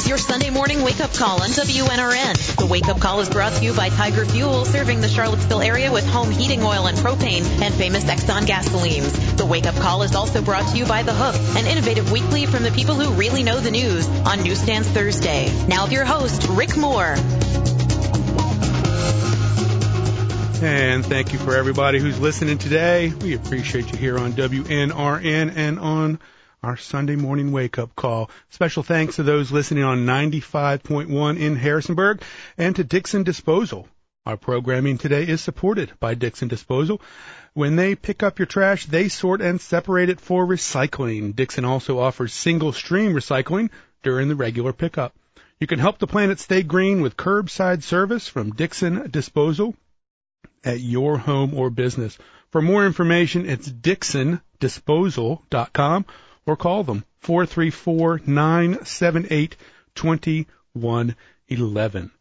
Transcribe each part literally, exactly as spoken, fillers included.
your Sunday morning wake-up call on W N R N. The wake-up call is brought to you by Tiger Fuel, serving the Charlottesville area with home heating oil and propane and famous Exxon gasolines. The wake-up call is also brought to you by The Hook, an innovative weekly from the people who really know the news on Newsstands Thursday. Now with your host, Rick Moore. And thank you for everybody who's listening today. We appreciate you here on W N R N and on our Sunday morning wake-up call. Special thanks to those listening on ninety-five point one in Harrisonburg and to Dixon Disposal. Our programming today is supported by Dixon Disposal. When they pick up your trash, they sort and separate it for recycling. Dixon also offers single-stream recycling during the regular pickup. You can help the planet stay green with curbside service from Dixon Disposal at your home or business. For more information, it's dixon disposal dot com or call them four three four, nine seven eight, two one one one.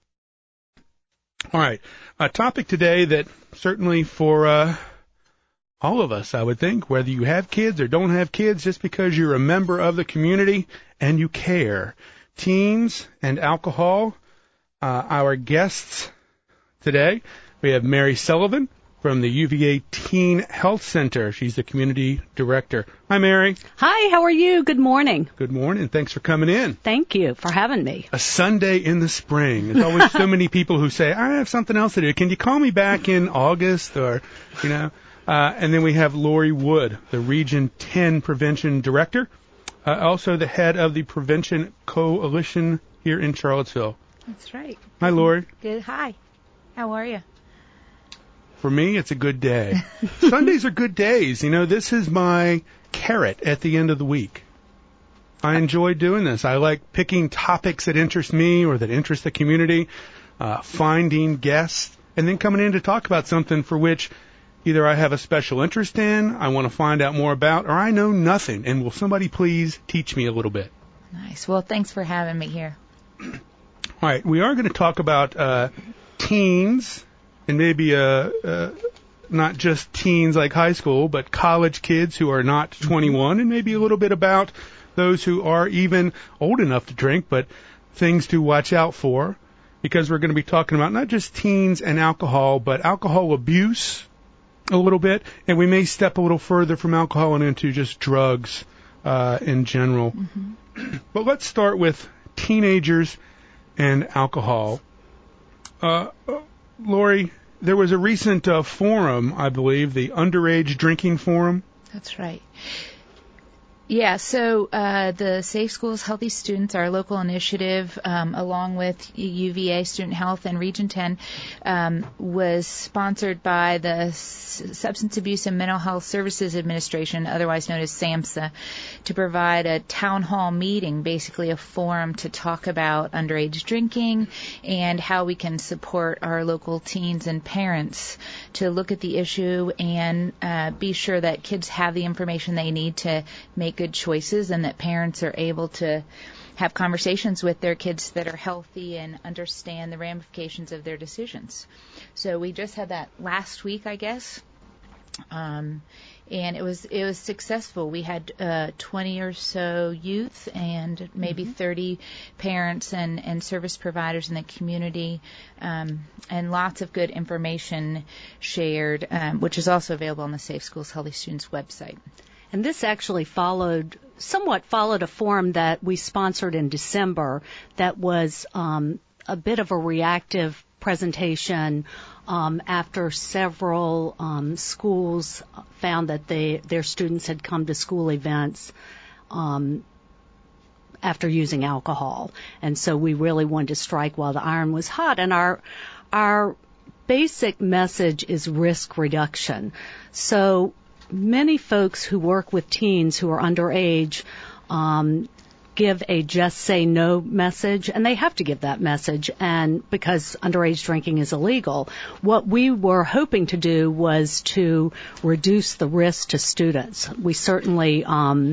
All right, a topic today that certainly for uh, all of us, I would think, whether you have kids or don't have kids, just because you're a member of the community and you care. Teens and alcohol, uh, our guests today. We have Mary Sullivan from the U V A Teen Health Center. She's the community director. Hi, Mary. Hi, how are you? Good morning. Good morning. Thanks for coming in. Thank you for having me. A Sunday in the spring. There's always so many people who say, I have something else to do. Can you call me back in August or, you know? Uh, and then we have Lori Wood, the Region ten Prevention Director, uh, also the head of the Prevention Coalition here in Charlottesville. That's right. Hi, Lori. Good. Hi. How are you? For me, it's a good day. Sundays are good days. You know, this is my carrot at the end of the week. I enjoy doing this. I like picking topics that interest me or that interest the community, uh, finding guests, and then coming in to talk about something for which either I have a special interest in, I want to find out more about, or I know nothing. And will somebody please teach me a little bit? Nice. Well, thanks for having me here. All right. We are going to talk about uh, teens. And maybe uh, uh, not just teens like high school, but college kids who are not twenty-one, and maybe a little bit about those who are even old enough to drink, but things to watch out for, because we're going to be talking about not just teens and alcohol, but alcohol abuse a little bit, and we may step a little further from alcohol and into just drugs uh, in general. Mm-hmm. But let's start with teenagers and alcohol. Uh, Lori, there was a recent uh, forum, I believe, the Underage Drinking Forum. That's right. Yeah, so uh, the Safe Schools, Healthy Students, our local initiative, um, along with U V A Student Health and Region ten, um, was sponsored by the S- Substance Abuse and Mental Health Services Administration, otherwise known as SAMHSA, to provide a town hall meeting, basically a forum to talk about underage drinking and how we can support our local teens and parents to look at the issue and uh, be sure that kids have the information they need to make good choices, and that parents are able to have conversations with their kids that are healthy and understand the ramifications of their decisions. So we just had that last week, I guess, um, and it was it was successful. We had uh, twenty or so youth and maybe mm-hmm. thirty parents and, and service providers in the community, um, and lots of good information shared, um, which is also available on the Safe Schools, Healthy Students website. And this actually followed, somewhat followed a forum that we sponsored in December that was um, a bit of a reactive presentation um, after several um, schools found that they, their students had come to school events um, after using alcohol. And so we really wanted to strike while the iron was hot. And our our basic message is risk reduction. So many folks who work with teens who are underage um, give a just say no message, and they have to give that message, and because underage drinking is illegal. What we were hoping to do was to reduce the risk to students. We certainly um,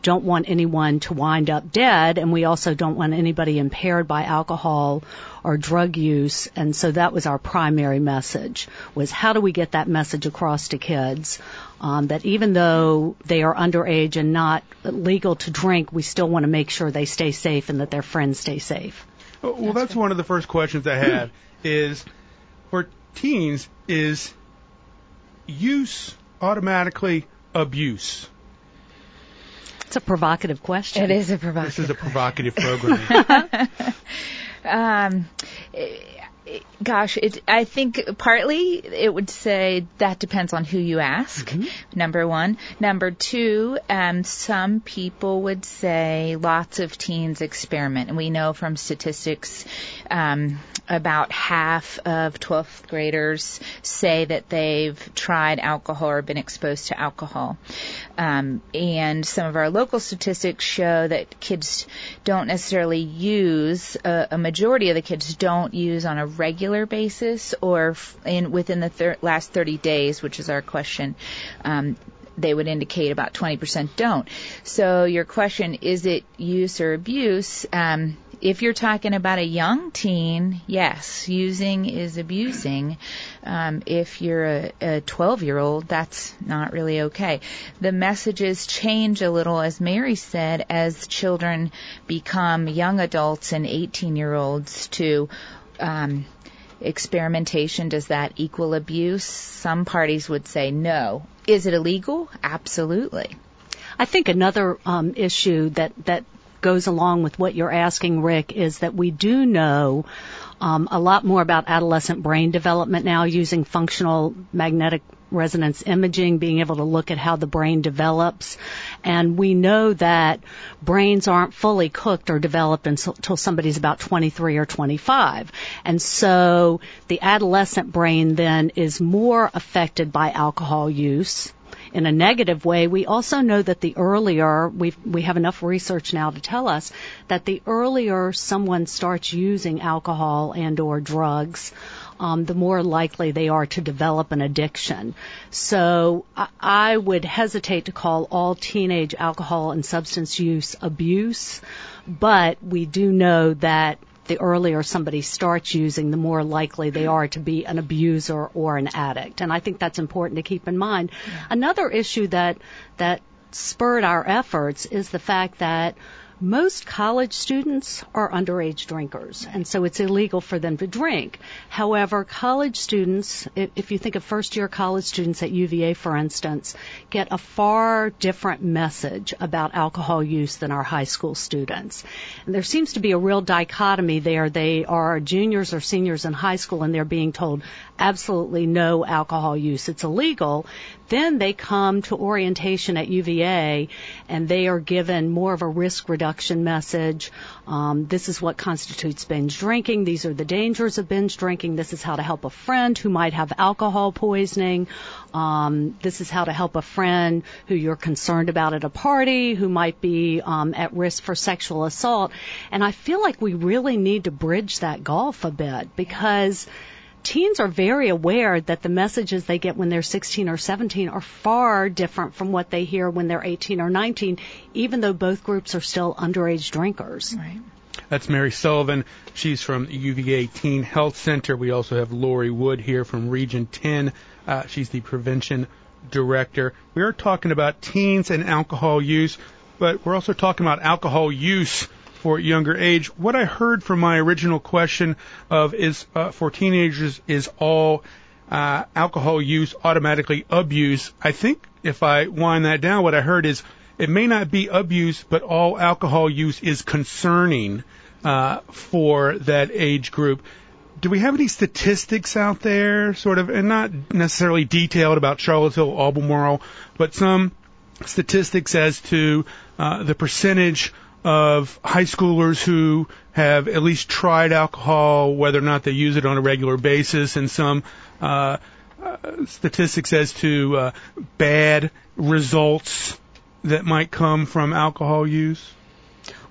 don't want anyone to wind up dead, and we also don't want anybody impaired by alcohol or drug use. And so that was our primary message, was how do we get that message across to kids, um, that even though they are underage and not legal to drink, we still want to make sure they stay safe and that their friends stay safe. Well, that's, that's one of the first questions I have is, for teens, is use automatically abuse? It's a provocative question. It is a provocative This is a question. provocative program. um, gosh, it, I think partly it would say that depends on who you ask, mm-hmm. number one. Number two, um, some people would say lots of teens experiment. And we know from statistics um, about half of twelfth graders say that they've tried alcohol or been exposed to alcohol. Um, and some of our local statistics show that kids don't necessarily use, uh, a majority of the kids don't use on a regular basis or in within the thir- last thirty days, which is our question. Um, they would indicate about twenty percent don't. So your question, is it use or abuse? Um, if you're talking about a young teen, yes, using is abusing. Um, if you're a, a twelve-year-old, that's not really okay. The messages change a little, as Mary said, as children become young adults and eighteen-year-olds to um, experimentation. Does that equal abuse? Some parties would say no. Is it illegal? Absolutely. I think another um, issue that, that goes along with what you're asking, Rick, is that we do know um, a lot more about adolescent brain development now using functional magnetic resonance imaging, being able to look at how the brain develops. And we know that brains aren't fully cooked or developed until somebody's about twenty-three or twenty-five. And so the adolescent brain then is more affected by alcohol use. In a negative way, we also know that the earlier, we've, we have enough research now to tell us that the earlier someone starts using alcohol and or drugs, um, the more likely they are to develop an addiction. So I, I would hesitate to call all teenage alcohol and substance use abuse, but we do know that the earlier somebody starts using, the more likely they are to be an abuser or an addict. And I think that's important to keep in mind. Yeah. Another issue that that spurred our efforts is the fact that most college students are underage drinkers, and so it's illegal for them to drink. However, college students, if you think of first-year college students at U V A, for instance, get a far different message about alcohol use than our high school students. And there seems to be a real dichotomy there. They are juniors or seniors in high school, and they're being told absolutely no alcohol use. It's illegal. Then they come to orientation at U V A, and they are given more of a risk reduction message. Um, this is what constitutes binge drinking. These are the dangers of binge drinking. This is how to help a friend who might have alcohol poisoning. Um, this is how to help a friend who you're concerned about at a party who might be um, at risk for sexual assault. And I feel like we really need to bridge that gulf a bit, because teens are very aware that the messages they get when they're sixteen or seventeen are far different from what they hear when they're eighteen or nineteen, even though both groups are still underage drinkers. Right. That's Mary Sullivan. She's from the U V A Teen Health Center. We also have Lori Wood here from Region ten. Uh, she's the Prevention Director. We are talking about teens and alcohol use, but we're also talking about alcohol use for younger age. What I heard from my original question of is uh, for teenagers, is all uh, alcohol use automatically abuse? I think if I wind that down, what I heard is it may not be abuse, but all alcohol use is concerning uh, for that age group. Do we have any statistics out there, sort of, and not necessarily detailed about Charlottesville, Albemarle, but some statistics as to uh, the percentage of high schoolers who have at least tried alcohol, whether or not they use it on a regular basis, and some uh, uh, statistics as to uh, bad results that might come from alcohol use?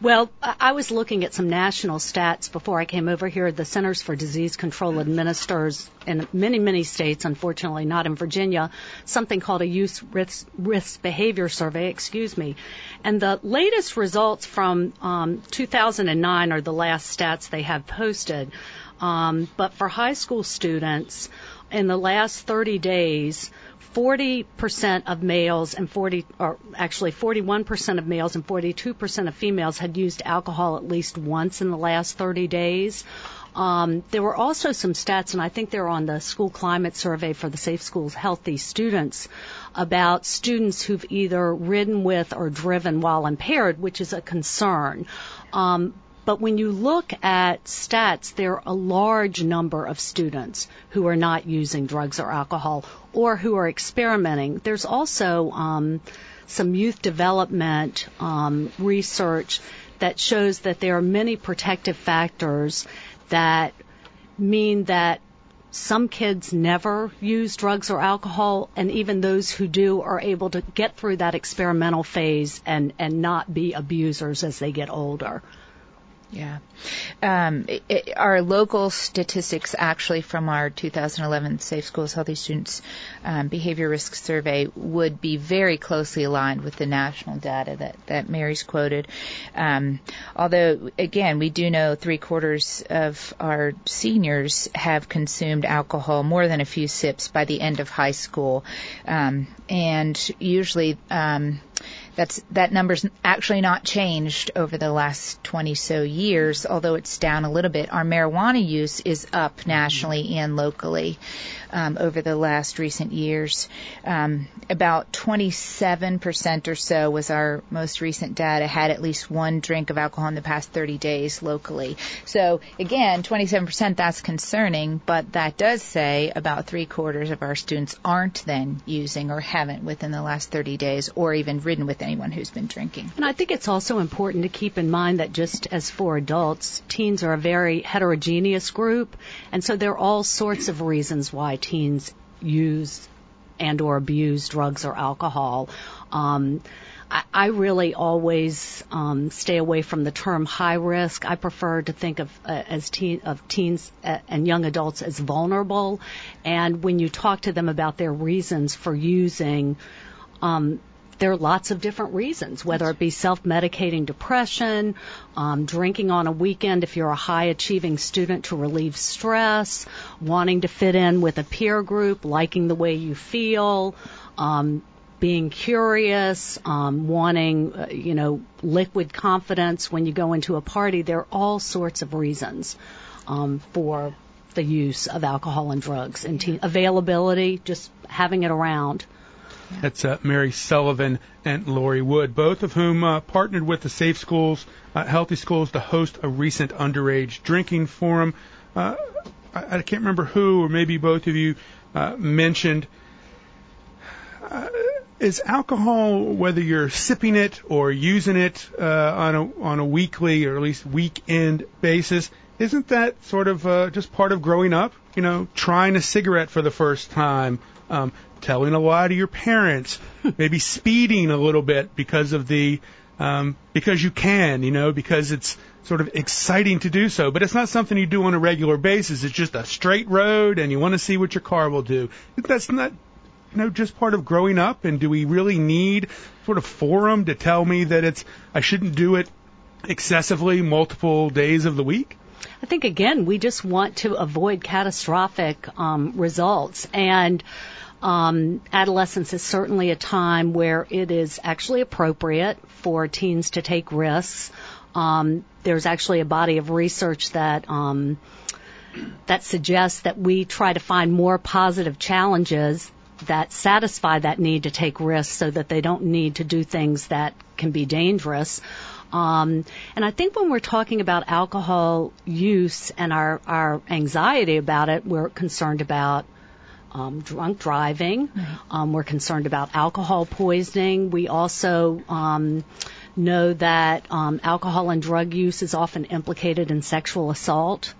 Well, I was looking at some national stats before I came over here. The Centers for Disease Control administers in many, many states, unfortunately not in Virginia, something called a youth risk, risk behavior survey, excuse me. And the latest results from um, two thousand nine are the last stats they have posted. Um, but for high school students, in the last thirty days, forty percent of males and forty, or actually forty-one percent of males and forty-two percent of females had used alcohol at least once in the last thirty days. Um, there were also some stats, and I think they're on the school climate survey for the Safe Schools Healthy Students, about students who've either ridden with or driven while impaired, which is a concern. Um, But when you look at stats, there are a large number of students who are not using drugs or alcohol or who are experimenting. There's also um, some youth development um, research that shows that there are many protective factors that mean that some kids never use drugs or alcohol, and even those who do are able to get through that experimental phase and, and not be abusers as they get older. Yeah. Um, it, it, our local statistics actually from our two thousand eleven Safe Schools Healthy Students um, Behavior Risk Survey would be very closely aligned with the national data that, that Mary's quoted. Um, although, again, we do know three quarters of our seniors have consumed alcohol more than a few sips by the end of high school. Um, and usually um, That's, that number's actually not changed over the last twenty so years, although it's down a little bit. Our marijuana use is up nationally and locally um, over the last recent years. Um, about twenty-seven percent or so was our most recent data, had at least one drink of alcohol in the past thirty days locally. So, again, twenty-seven percent, that's concerning, but that does say about three quarters of our students aren't then using or haven't within the last thirty days or even ridden with anyone who's been drinking. And I think it's also important to keep in mind that just as for adults, teens are a very heterogeneous group, and so there are all sorts of reasons why teens use and or abuse drugs or alcohol. Um, I, I really always um, stay away from the term high risk. I prefer to think of uh, as teen, of teens uh, and young adults as vulnerable. And when you talk to them about their reasons for using, um, there are lots of different reasons, whether it be self-medicating depression, um, drinking on a weekend if you're a high-achieving student to relieve stress, wanting to fit in with a peer group, liking the way you feel, um, being curious, um, wanting, uh, you know, liquid confidence when you go into a party. There are all sorts of reasons um, for the use of alcohol and drugs. And teen- availability, just having it around. That's uh, Mary Sullivan and Lori Wood, both of whom uh, partnered with the Safe Schools, uh, Healthy Schools to host a recent underage drinking forum. Uh, I, I can't remember who, or maybe both of you uh, mentioned, uh, is alcohol, whether you're sipping it or using it uh, on a on a weekly or at least weekend basis, isn't that sort of uh, just part of growing up? You know, trying a cigarette for the first time, um, telling a lie to your parents, maybe speeding a little bit because of the, um, because you can, you know, because it's sort of exciting to do so. But it's not something you do on a regular basis. It's just a straight road and you want to see what your car will do. That's not, you know, just part of growing up. And do we really need sort of forum to tell me that it's, I shouldn't do it excessively multiple days of the week? I think, again, we just want to avoid catastrophic um, results. And Um, adolescence is certainly a time where it is actually appropriate for teens to take risks. Um, there's actually a body of research that um, that suggests that we try to find more positive challenges that satisfy that need to take risks so that they don't need to do things that can be dangerous. Um, and I think when we're talking about alcohol use and our, our anxiety about it, we're concerned about Um, drunk driving. Mm-hmm. Um, we're concerned about alcohol poisoning. We also um, know that um, alcohol and drug use is often implicated in sexual assault.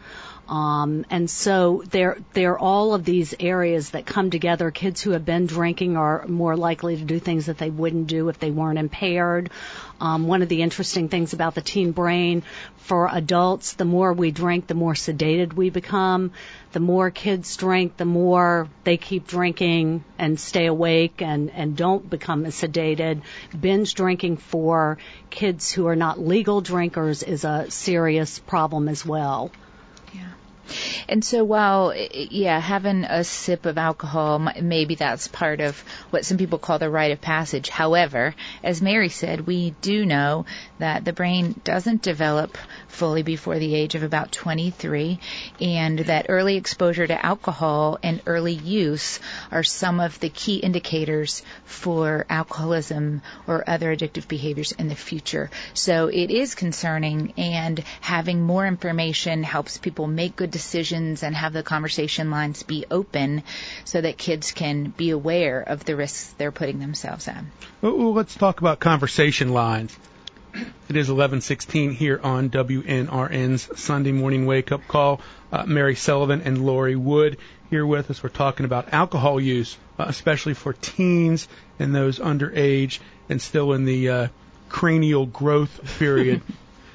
Um, and so there, there are all of these areas that come together. Kids who have been drinking are more likely to do things that they wouldn't do if they weren't impaired. Um, one of the interesting things about the teen brain, for adults, the more we drink, the more sedated we become. The more kids drink, the more they keep drinking and stay awake and, and don't become as sedated. Binge drinking for kids who are not legal drinkers is a serious problem as well. Yeah. And so while, yeah, having a sip of alcohol, maybe that's part of what some people call the rite of passage. However, as Mary said, we do know that the brain doesn't develop fully before the age of about twenty-three, and that early exposure to alcohol and early use are some of the key indicators for alcoholism or other addictive behaviors in the future. So it is concerning, and having more information helps people make good decisions and have the conversation lines be open so that kids can be aware of the risks they're putting themselves at. Well, let's talk about conversation lines. It is eleven sixteen here on W N R N's Sunday Morning Wake Up Call. Uh, Mary Sullivan and Lori Wood here with us. We're talking about alcohol use, uh, especially for teens and those underage and still in the uh, cranial growth period.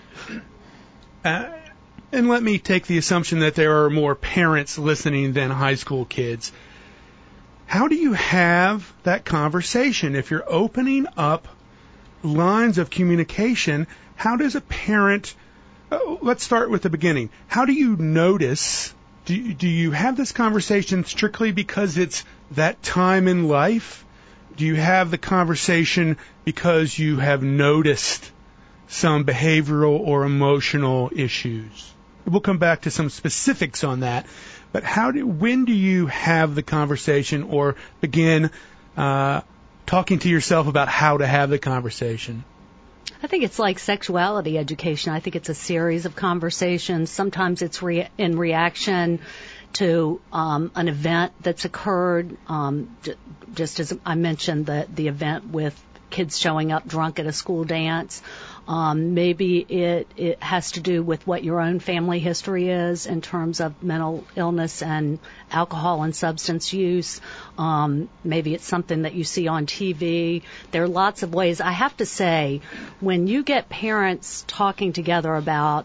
uh, And let me take the assumption that there are more parents listening than high school kids. How do you have that conversation? If you're opening up lines of communication, how does a parent, uh, let's start with the beginning. How do you notice, do you, do you have this conversation strictly because it's that time in life? Do you have the conversation because you have noticed some behavioral or emotional issues? We'll come back to some specifics on that. But how do, when do you have the conversation or begin uh, talking to yourself about how to have the conversation? I think it's like sexuality education. I think it's a series of conversations. Sometimes it's re- in reaction to um, an event that's occurred. Um, j- just as I mentioned, the, the event with kids showing up drunk at a school dance. Um, maybe it, it has to do with what your own family history is in terms of mental illness and alcohol and substance use. Um, maybe it's something that you see on T V. There are lots of ways. I have to say, when you get parents talking together about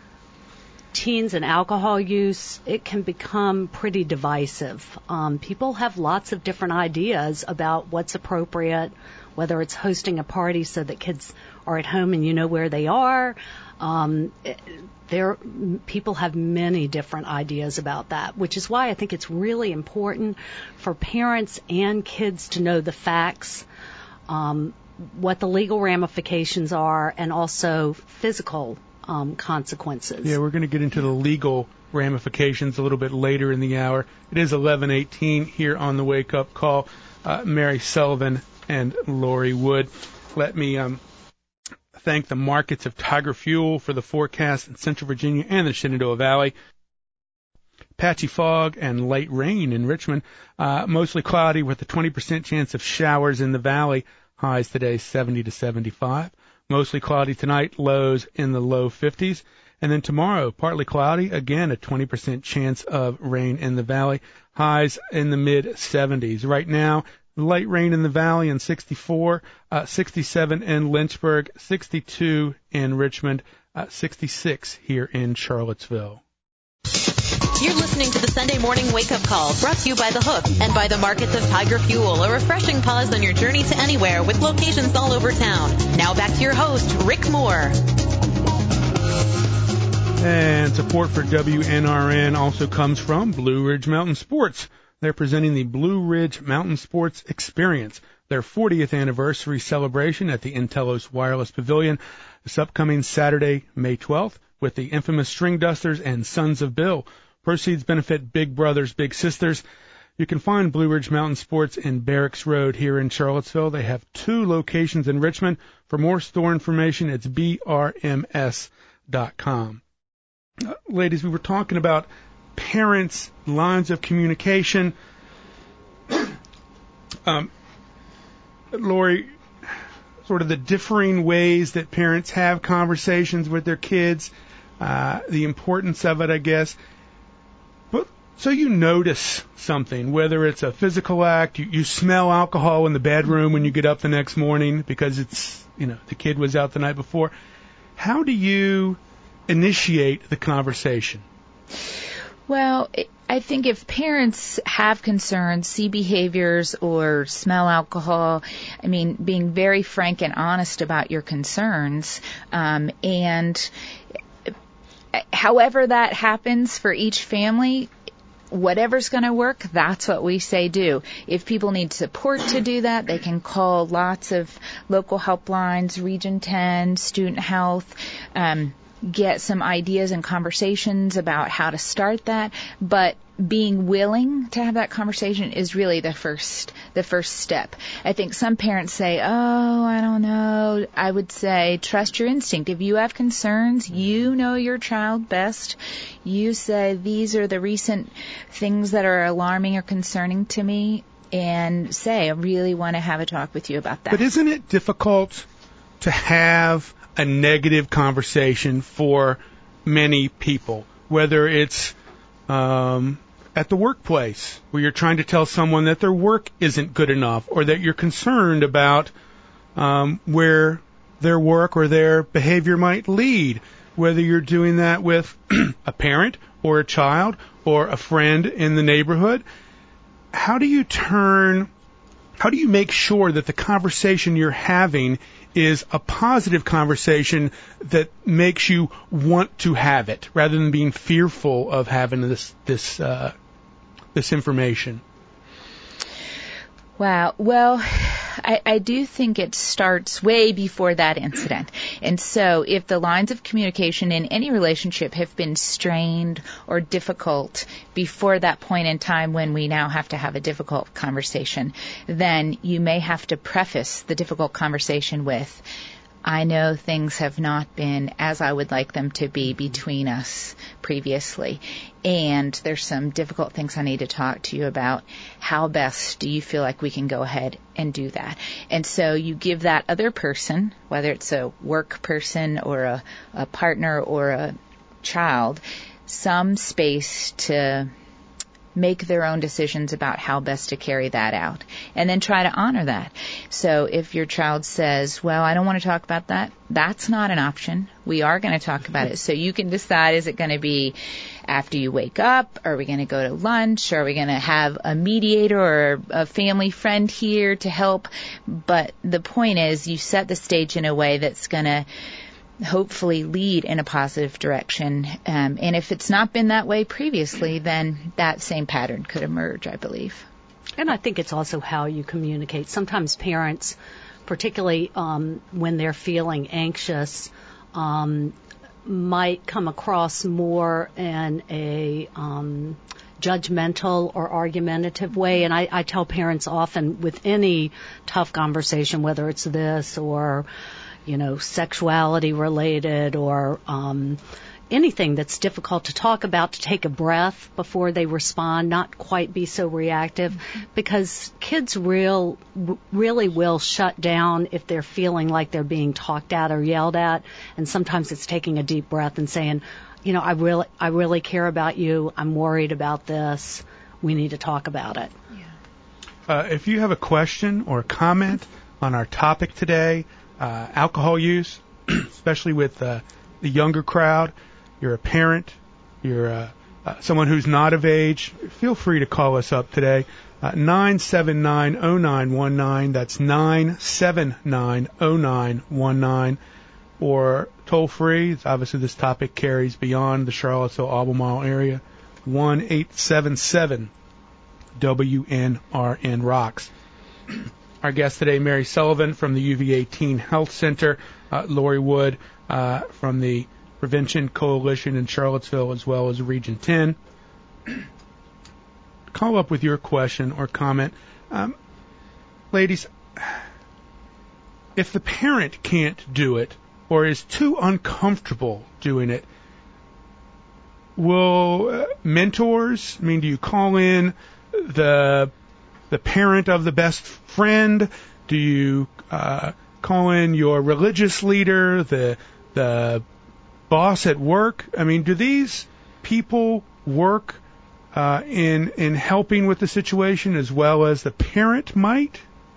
teens and alcohol use, it can become pretty divisive. Um, people have lots of different ideas about what's appropriate, whether it's hosting a party so that kids are at home and you know where they are. Um, there, people have many different ideas about that, which is why I think it's really important for parents and kids to know the facts, um, what the legal ramifications are, and also physical um, consequences. Yeah, we're going to get into the legal ramifications a little bit later in the hour. It is eleven eighteen here on the Wake Up Call. Uh, Mary Sullivan and Lori Wood. Let me um, thank the markets of Tiger Fuel for the forecast in Central Virginia and the Shenandoah Valley. Patchy fog and light rain in Richmond. Uh, mostly cloudy with a twenty percent chance of showers in the valley. Highs today seventy to seventy-five. Mostly cloudy tonight, lows in the low fifties. And then tomorrow, partly cloudy, again a twenty percent chance of rain in the valley. Highs in the mid seventies. Right now, light rain in the valley in sixty-four, uh, sixty-seven in Lynchburg, sixty-two in Richmond, uh, sixty-six here in Charlottesville. You're listening to the Sunday Morning Wake Up Call, brought to you by The Hook and by the markets of Tiger Fuel, a refreshing pause on your journey to anywhere with locations all over town. Now back to your host, Rick Moore. And support for W N R N also comes from Blue Ridge Mountain Sports. They're presenting the Blue Ridge Mountain Sports Experience, their fortieth anniversary celebration at the Intellos Wireless Pavilion this upcoming Saturday, May twelfth, with the infamous String Dusters and Sons of Bill. Proceeds benefit Big Brothers Big Sisters. You can find Blue Ridge Mountain Sports in Barracks Road here in Charlottesville. They have two locations in Richmond. For more store information, it's b r m s dot com. Uh, ladies, we were talking about parents, lines of communication. um, Lori, sort of the differing ways that parents have conversations with their kids, uh, the importance of it, I guess. So you notice something, whether it's a physical act, you, you smell alcohol in the bedroom when you get up the next morning because it's, you know, the kid was out the night before. How do you initiate the conversation? Well, I think if parents have concerns, see behaviors, or smell alcohol, I mean, being very frank and honest about your concerns, um, and however that happens for each family, whatever's going to work, that's what we say do. If people need support to do that, they can call lots of local helplines, Region ten, Student Health, um, get some ideas and conversations about how to start that. But being willing to have that conversation is really the first the first step. I think some parents say, oh, I don't know. I would say trust your instinct. If you have concerns, you know your child best. You say, these are the recent things that are alarming or concerning to me, and say, I really want to have a talk with you about that. But isn't it difficult to have a negative conversation for many people, whether it's um, at the workplace, where you're trying to tell someone that their work isn't good enough, or that you're concerned about um, where their work or their behavior might lead, whether you're doing that with a parent or a child or a friend in the neighborhood. How do you turn, how do you make sure that the conversation you're having is a positive conversation that makes you want to have it, rather than being fearful of having this this uh, this information? Wow. Well, I, I do think it starts way before that incident. And so if the lines of communication in any relationship have been strained or difficult before that point in time when we now have to have a difficult conversation, then you may have to preface the difficult conversation with, I know things have not been as I would like them to be between us previously, and there's some difficult things I need to talk to you about. How best do you feel like we can go ahead and do that? And so you give that other person, whether it's a work person or a, a partner or a child, some space to make their own decisions about how best to carry that out, and then try to honor that. So if your child says, well, I don't want to talk about that, that's not an option. We are going to talk about it. So you can decide, is it going to be after you wake up? Are we going to go to lunch? Are we going to have a mediator or a family friend here to help? But the point is, you set the stage in a way that's going to hopefully lead in a positive direction. Um, and if it's not been that way previously, then that same pattern could emerge, I believe. And I think it's also how you communicate. Sometimes parents, particularly um, when they're feeling anxious, um, might come across more in a um, judgmental or argumentative way. And I, I tell parents often with any tough conversation, whether it's this or you know, sexuality related or um, anything that's difficult to talk about, to take a breath before they respond, not quite be so reactive, mm-hmm. because kids real really will shut down if they're feeling like they're being talked at or yelled at. And sometimes it's taking a deep breath and saying, you know, I really, I really care about you. I'm worried about this. We need to talk about it. Yeah. Uh, if you have a question or a comment on our topic today, Uh, alcohol use, especially with uh, the younger crowd, you're a parent, you're uh, uh, someone who's not of age, feel free to call us up today. Uh, nine seven nine, oh nine one nine, that's nine seven nine, oh nine one nine, or toll free. Obviously this topic carries beyond the Charlottesville-Albemarle area, one eight seven seven W N R N Rocks. Our guest today, Mary Sullivan from the U V A Teen Health Center, uh, Lori Wood uh, from the Prevention Coalition in Charlottesville, as well as Region ten. Call up with your question or comment. Um, ladies, if the parent can't do it or is too uncomfortable doing it, will uh, mentors, I mean, do you call in the the parent of the best friend? Do you uh, call in your religious leader, the the boss at work? I mean, do these people work uh, in in helping with the situation as well as the parent might?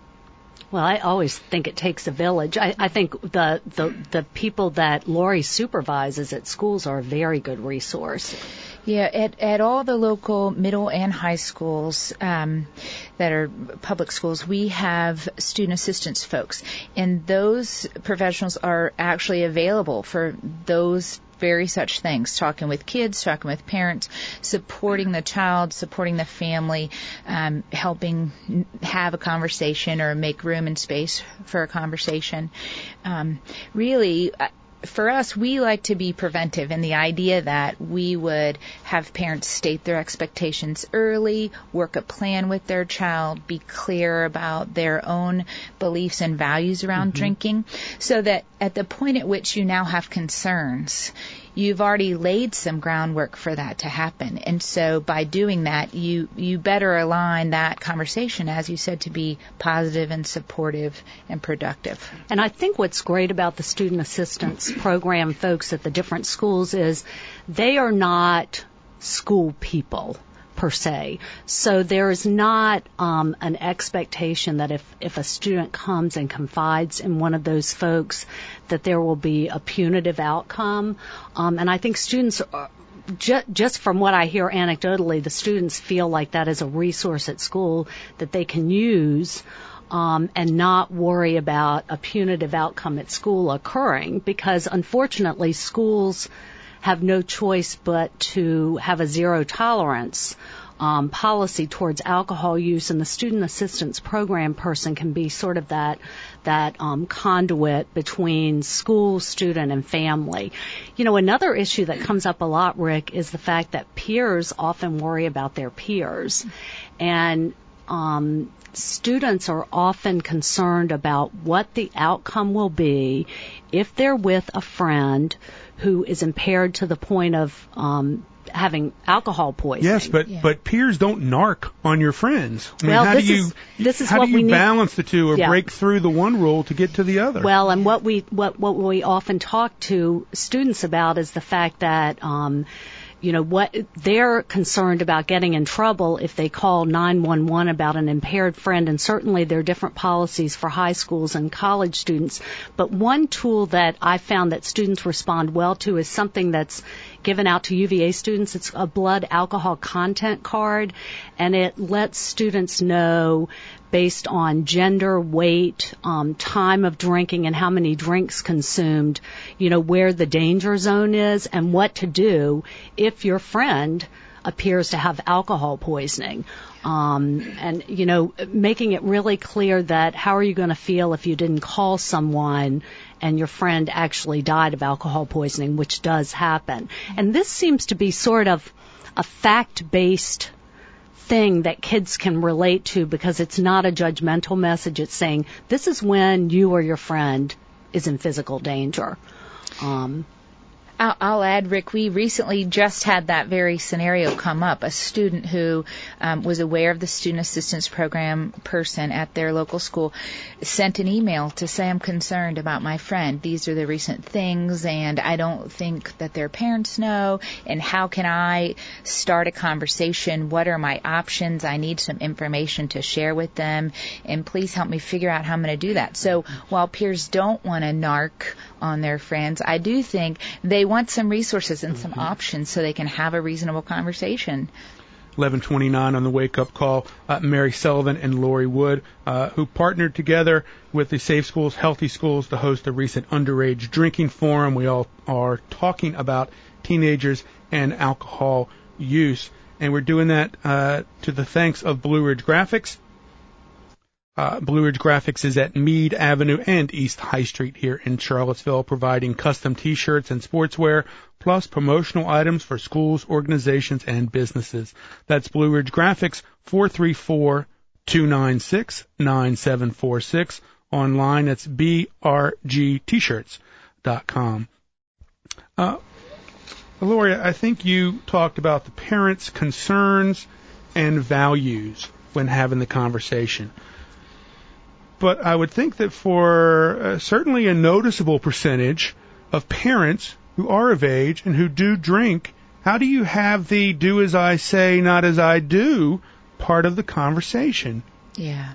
Well, I always think it takes a village. I, I think the, the the people that Lori supervises at schools are a very good resource. Yeah, at, at all the local middle and high schools um, that are public schools, we have student assistance folks, and those professionals are actually available for those very such things, talking with kids, talking with parents, supporting the child, supporting the family, um, helping have a conversation or make room and space for a conversation. Um, really, for us, we like to be preventive in the idea that we would have parents state their expectations early, work a plan with their child, be clear about their own beliefs and values around mm-hmm. drinking, so that at the point at which you now have concerns, you've already laid some groundwork for that to happen. And so by doing that, you, you better align that conversation, as you said, to be positive and supportive and productive. And I think what's great about the student assistance program folks at the different schools is they are not school people per se. So there's not um, an expectation that if, if a student comes and confides in one of those folks that there will be a punitive outcome. Um, and I think students, are, ju- just from what I hear anecdotally, the students feel like that is a resource at school that they can use Um, and not worry about a punitive outcome at school occurring, because unfortunately schools have no choice but to have a zero tolerance um, policy towards alcohol use, and the student assistance program person can be sort of that that um, conduit between school, student, and family. You know, another issue that comes up a lot, Rick, is the fact that peers often worry about their peers, and um, students are often concerned about what the outcome will be if they're with a friend who is impaired to the point of um, having alcohol poisoning. Yes, but yeah. but peers don't narc on your friends. I mean, well, how this do you is, this is how what do you we need. balance the two or yeah. break through the one rule to get to the other? Well, and what we what what we often talk to students about is the fact that um, you know, what they're concerned about getting in trouble if they call nine one one about an impaired friend, and certainly there are different policies for high schools and college students. But one tool that I found that students respond well to is something that's given out to U V A students. It's a blood alcohol content card, and it lets students know based on gender, weight, um, time of drinking, and how many drinks consumed, you know, where the danger zone is and what to do if your friend appears to have alcohol poisoning. Um, and, you know, making it really clear that how are you going to feel if you didn't call someone and your friend actually died of alcohol poisoning, which does happen. And this seems to be sort of a fact-based thing that kids can relate to, because it's not a judgmental message. It's saying this is when you or your friend is in physical danger. Um, I'll, I'll add, Rick, we recently just had that very scenario come up. A student who um, was aware of the student assistance program person at their local school sent an email to say, I'm concerned about my friend. These are the recent things, and I don't think that their parents know, and how can I start a conversation? What are my options? I need some information to share with them, and please help me figure out how I'm going to do that. So while peers don't want to narc on their friends, I do think they want some resources and some mm-hmm. options so they can have a reasonable conversation. eleven twenty-nine on the Wake Up Call. Uh, Mary Sullivan and Lori Wood, uh, who partnered together with the Safe Schools, Healthy Schools to host a recent underage drinking forum. We all are talking about teenagers and alcohol use, and we're doing that uh, to the thanks of Blue Ridge Graphics. Uh, Blue Ridge Graphics is at Meade Avenue and East High Street here in Charlottesville, providing custom T-shirts and sportswear, plus promotional items for schools, organizations, and businesses. That's Blue Ridge Graphics, four three four, two nine six, nine seven four six. Online, it's b r g t shirts dot com. Uh, Lori, I think you talked about the parents' concerns and values when having the conversation. But I would think that for uh, certainly a noticeable percentage of parents who are of age and who do drink How do you have the do as I say, not as I do part of the conversation? Yeah.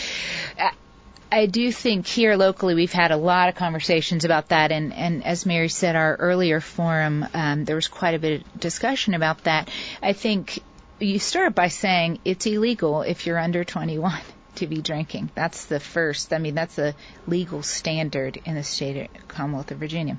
I do think here locally we've had a lot of conversations about that, and, and as Mary said, our earlier forum, um, there was quite a bit of discussion about that. I think you start by saying it's illegal if you're under twenty-one to be drinking. That's the first, I mean, that's a legal standard in the state of Commonwealth of Virginia.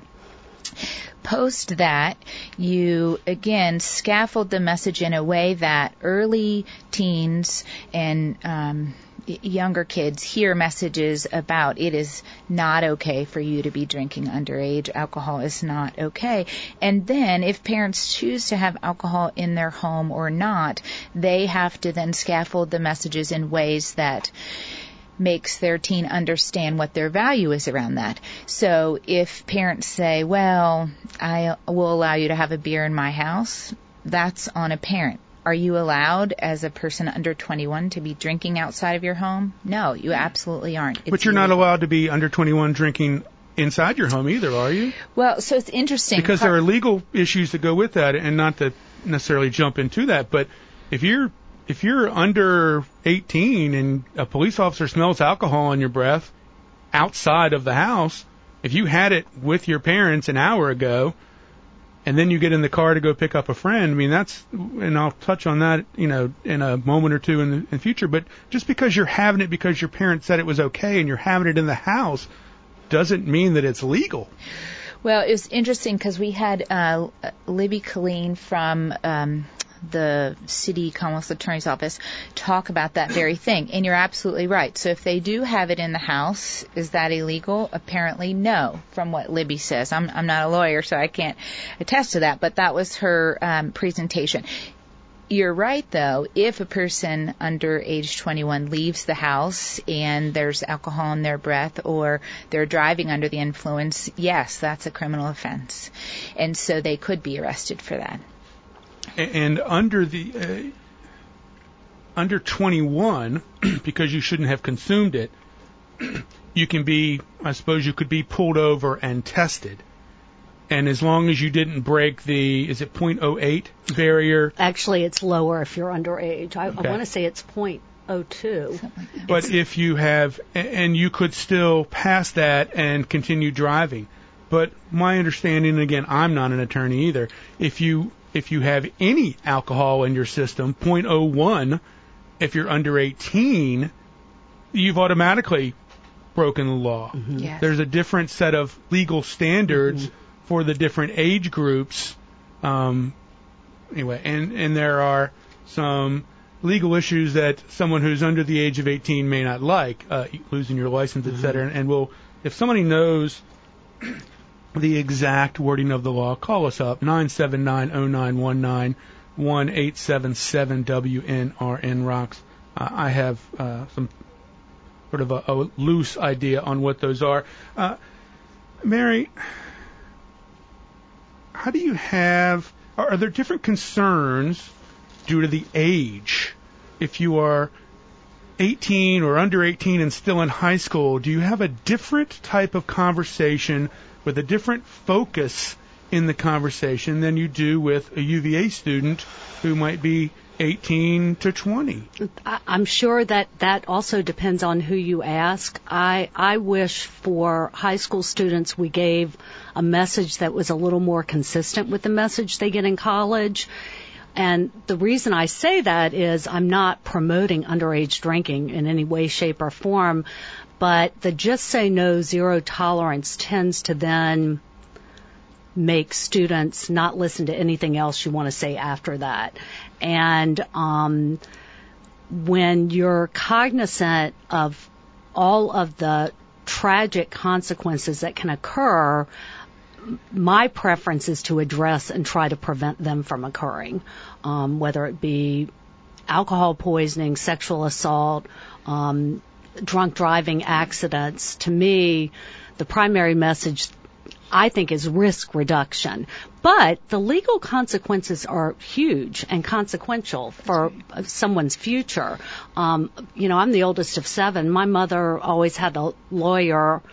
Post that, you, again, scaffold the message in a way that early teens and um, younger kids hear messages about it is not okay for you to be drinking underage. Alcohol is not okay. And then if parents choose to have alcohol in their home or not, they have to then scaffold the messages in ways that makes their teen understand what their value is around that. So if parents say, well, I will allow you to have a beer in my house, that's on a parent. Are you allowed as a person under twenty-one to be drinking outside of your home? No, you absolutely aren't. It's but you're illegal. not allowed to be under twenty-one drinking inside your home either, are you? Well, so it's interesting. Because there are legal issues that go with that, and not to necessarily jump into that, but if you're if you're under eighteen and a police officer smells alcohol on your breath outside of the house, if you had it with your parents an hour ago, and then you get in the car to go pick up a friend, I mean, that's, and I'll touch on that, you know, in a moment or two in the, in the future, but just because you're having it because your parents said it was okay and you're having it in the house doesn't mean that it's legal. Well, it was interesting because we had uh, Libby Colleen from um, the city Commonwealth Attorney's Office talk about that very thing. And you're absolutely right. So if they do have it in the house, is that illegal? Apparently no, from what Libby says. I'm, I'm not a lawyer, so I can't attest to that, but that was her um, presentation. You're right, though. If a person under age twenty-one leaves the house and there's alcohol in their breath or they're driving under the influence, yes, that's a criminal offense. And so they could be arrested for that. And under the uh, under twenty-one, because you shouldn't have consumed it, you can be, I suppose you could be pulled over and tested. And as long as you didn't break the, is it point oh eight barrier? Actually, it's lower if you're underage. I, Okay. I want to say it's point oh two. But if you have, and you could still pass that and continue driving. But my understanding, again, I'm not an attorney either, if you if you have any alcohol in your system, point oh one, if you're under eighteen, you've automatically broken the law. Mm-hmm. Yes. There's a different set of legal standards mm-hmm. for the different age groups. Um, anyway, and, and there are some legal issues that someone who's under the age of eighteen may not like, uh, losing your license, mm-hmm. et cetera. And we'll, if somebody knows the exact wording of the law, call us up, nine seven nine, oh nine one nine, one eight seven seven W N R N Rocks. Uh, I have uh, some sort of a, a loose idea on what those are. Uh, Mary, how do you have, are, are there different concerns due to the age? If you are eighteen or under eighteen and still in high school, do you have a different type of conversation with a different focus in the conversation than you do with a U V A student who might be eighteen to twenty? I, I'm sure that that also depends on who you ask. I, I wish for high school students we gave a message that was a little more consistent with the message they get in college. And the reason I say that is I'm not promoting underage drinking in any way, shape, or form, but the just say no, zero tolerance tends to then make students not listen to anything else you want to say after that. And um, when you're cognizant of all of the tragic consequences that can occur, my preference is to address and try to prevent them from occurring, um, whether it be alcohol poisoning, sexual assault, um, drunk driving accidents. To me, the primary message, I think, is risk reduction. But the legal consequences are huge and consequential for someone's future. Um, you know, I'm the oldest of seven. My mother always had a lawyer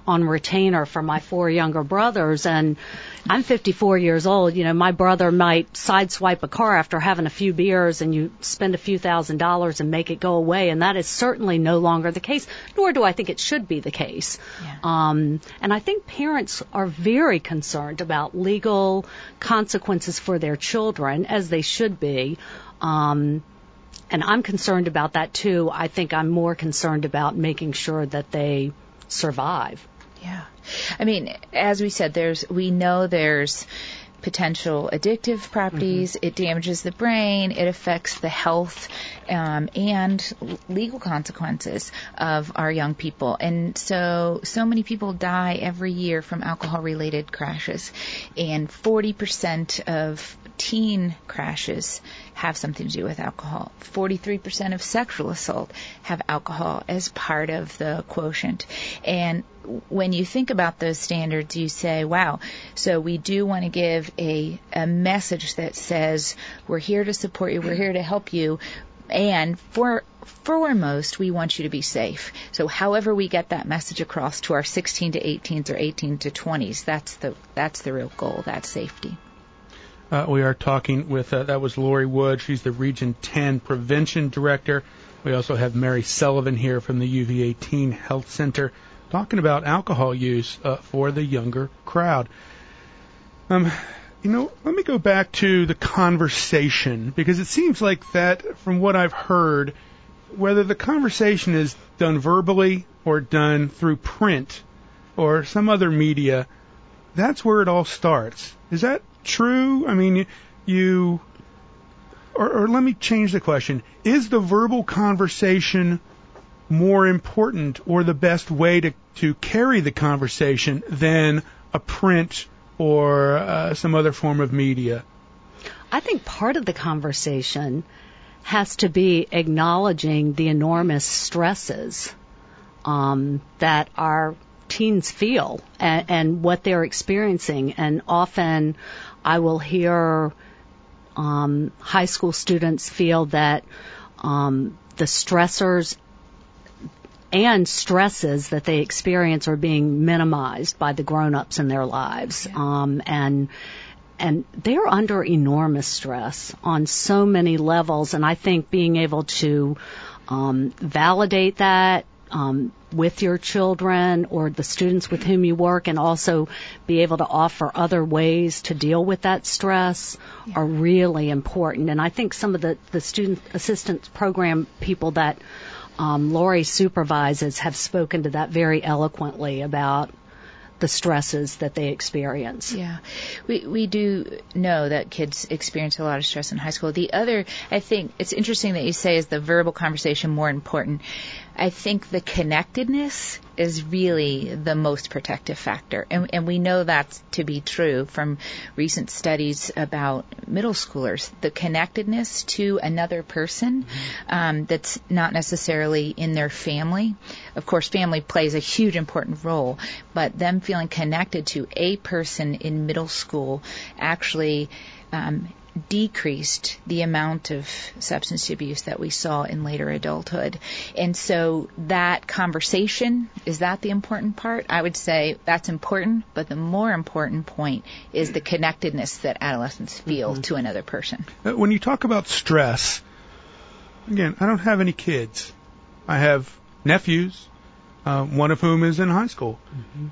on retainer for my four younger brothers, and I'm fifty-four years old. You know, my brother might sideswipe a car after having a few beers, and you spend a few thousand dollars and make it go away, and that is certainly no longer the case, nor do I think it should be the case. Yeah. Um, and I think parents are very concerned about legal consequences for their children, as they should be. Um, and I'm concerned about that too. I think I'm more concerned about making sure that they survive. Yeah. I mean, as we said, there's we know there's potential addictive properties. Mm-hmm. It damages the brain. It affects the health um, and legal consequences of our young people. And so, so many people die every year from alcohol-related crashes. And forty percent of teen crashes have something to do with alcohol. forty-three percent of sexual assault have alcohol as part of the quotient. And when you think about those standards, you say, wow, so we do want to give a, a message that says, we're here to support you, we're here to help you, and for foremost, we want you to be safe. So however we get that message across to our sixteen to eighteens or eighteen to twenties, that's the that's the real goal, that's safety. Uh, we are talking with, uh, that was Lori Wood. She's the Region ten Prevention Director. We also have Mary Sullivan here from the U V A Teen Health Center talking about alcohol use uh, for the younger crowd. Um, you know, let me go back to the conversation, because it seems like that, from what I've heard, whether the conversation is done verbally or done through print or some other media, that's where it all starts. Is that true? I mean, you, or, or let me change the question. Is the verbal conversation more important or the best way to, to carry the conversation than a print or uh, some other form of media? I think part of the conversation has to be acknowledging the enormous stresses um, that our teens feel and, and what they're experiencing. And often I will hear um, high school students feel that um, the stressors and stresses that they experience are being minimized by the grown-ups in their lives. Yeah. Um, and and they're under enormous stress on so many levels. And I think being able to um, validate that um, with your children or the students with whom you work, and also be able to offer other ways to deal with that stress, yeah, are really important. And I think some of the, the student assistance program people that Um, Lori supervises have spoken to that very eloquently about the stresses that they experience. Yeah, we we do know that kids experience a lot of stress in high school. The other, I think, it's interesting that you say, is the verbal conversation more important. I think the connectedness is really the most protective factor. And, and we know that's to be true from recent studies about middle schoolers. The connectedness to another person um, that's not necessarily in their family. Of course, family plays a huge important role, but them feeling connected to a person in middle school actually um, decreased the amount of substance abuse that we saw in later adulthood. And so that conversation, is that the important part? I would say that's important, but the more important point is the connectedness that adolescents feel mm-hmm. to another person. When you talk about stress, again, I don't have any kids. I have nephews, uh, one of whom is in high school. Mm-hmm.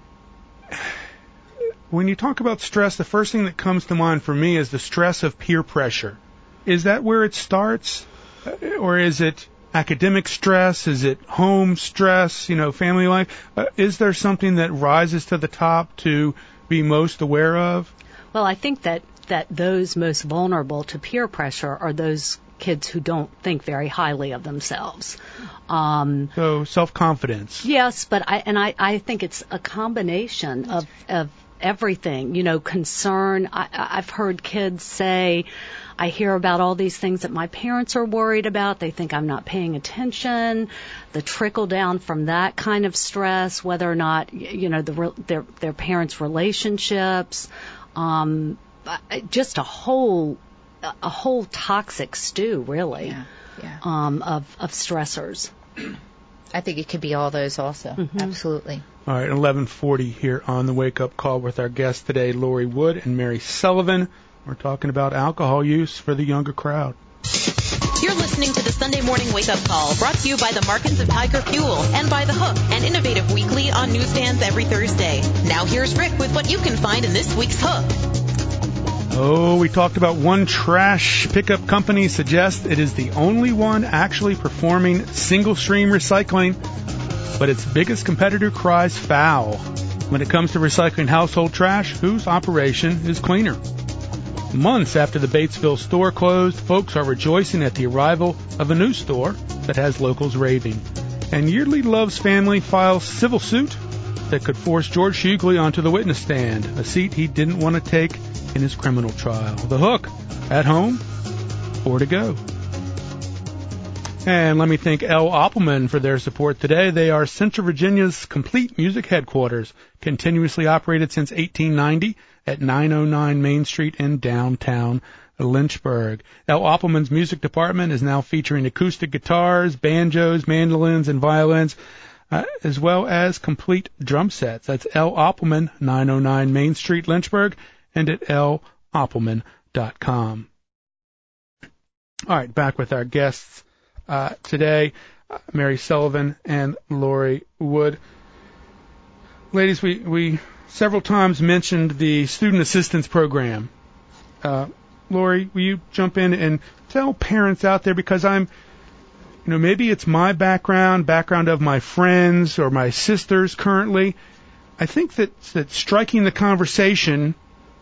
When you talk about stress, the first thing that comes to mind for me is the stress of peer pressure. Is that where it starts? Or is it academic stress? Is it home stress, you know, family life? Uh, is there something that rises to the top to be most aware of? Well, I think that, that those most vulnerable to peer pressure are those kids who don't think very highly of themselves. Um, so self-confidence. Yes, but I, and I, I think it's a combination of, of everything, you know, concern. I, I've heard kids say, I hear about all these things that my parents are worried about. They think I'm not paying attention. The trickle down from that kind of stress, whether or not, you know, the, their, their parents' relationships, um, just a whole, a whole toxic stew, really, yeah, yeah. Um, of, of stressors. I think it could be all those also. Mm-hmm. Absolutely. All right, eleven forty here on the Wake Up Call with our guests today, Lori Wood and Mary Sullivan. We're talking about alcohol use for the younger crowd. You're listening to the Sunday Morning Wake Up Call, brought to you by the Markins of Tiger Fuel and by The Hook, an innovative weekly on newsstands every Thursday. Now here's Rick with what you can find in this week's Hook. Oh, we talked about one trash pickup company suggests it is the only one actually performing single-stream recycling, but its biggest competitor cries foul. When it comes to recycling household trash, whose operation is cleaner? Months after the Batesville store closed, folks are rejoicing at the arrival of a new store that has locals raving. And Yeardley Love's family files civil suit that could force George Hughley onto the witness stand, a seat he didn't want to take in his criminal trial. The Hook, at home or to go. And let me thank L. Oppelman for their support today. They are Central Virginia's complete music headquarters, continuously operated since eighteen ninety at nine oh nine Main Street in downtown Lynchburg. L. Oppelman's music department is now featuring acoustic guitars, banjos, mandolins, and violins, uh, as well as complete drum sets. That's L. Oppelman, nine oh nine Main Street, Lynchburg, and at l oppelman dot com. All right, back with our guests uh, today, uh, Mary Sullivan and Lori Wood. Ladies, we, we several times mentioned the Student Assistance Program. Uh, Lori, will you jump in and tell parents out there, because I'm, you know, maybe it's my background, background of my friends or my sisters currently. I think that, that striking the conversation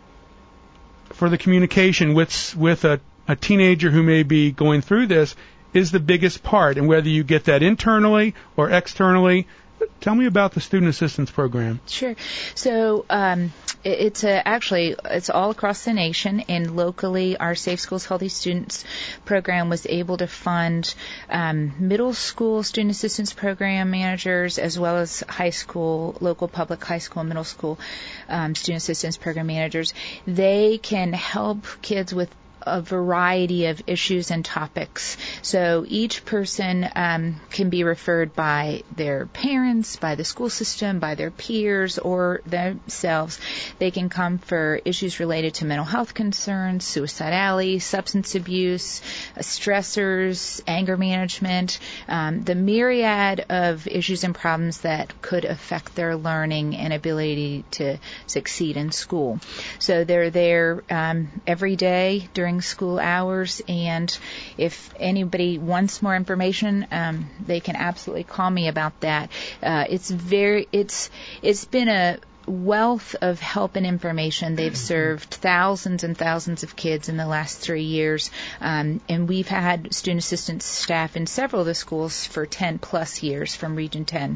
for the communication with with a, a teenager who may be going through this is the biggest part, and whether you get that internally or externally. Tell me about the Student Assistance Program. Sure. So um, it, it's a, actually it's all across the nation, and locally our Safe Schools Healthy Students program was able to fund um, middle school student assistance program managers, as well as high school, local public high school and middle school um, student assistance program managers. They can help kids with a variety of issues and topics. So each person um, can be referred by their parents, by the school system, by their peers, or themselves. They can come for issues related to mental health concerns, suicidality, substance abuse, uh, stressors, anger management, um, the myriad of issues and problems that could affect their learning and ability to succeed in school. So they're there um, every day during school hours, and if anybody wants more information, um, they can absolutely call me about that. Uh, it's very, it's, it's been a wealth of help and information. They've served thousands and thousands of kids in the last three years, um, and we've had student assistance staff in several of the schools for ten plus years from Region ten.